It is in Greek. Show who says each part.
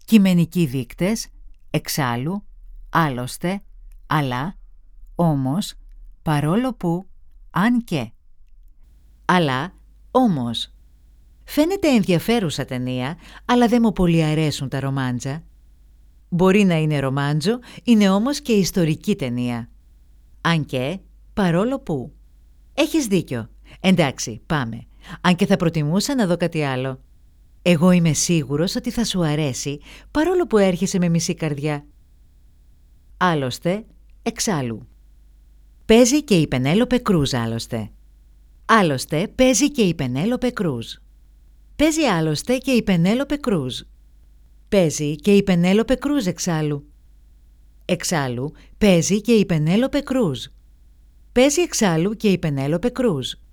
Speaker 1: Κειμενικοί δείκτες, εξάλλου, άλλωστε, αλλά, όμως, παρόλο που, αν και. Αλλά, όμως. Φαίνεται ενδιαφέρουσα ταινία, αλλά δεν μου πολύ αρέσουν τα ρομάντζα. Μπορεί να είναι ρομάντζο, είναι όμως και ιστορική ταινία. Αν και, παρόλο που. Έχεις δίκιο. Εντάξει, πάμε. Αν και θα προτιμούσα να δω κάτι άλλο. Εγώ είμαι σίγουρος ότι θα σου αρέσει, παρόλο που έρχεσαι με μισή καρδιά. Άλλωστε, εξάλλου. Παίζει και η Πενέλοπε Κρούζ άλλωστε. Άλλωστε, παίζει και η Πενέλοπε Κρούζ. Παίζει άλλωστε και η Πενέλοπε Κρούζ. Παίζει και η Πενέλοπε Κρούζ εξάλλου. Εξάλλου, παίζει και η Πενέλοπε Κρούζ. Παίζει εξάλλου και η Πενέλοπε Κρούζ.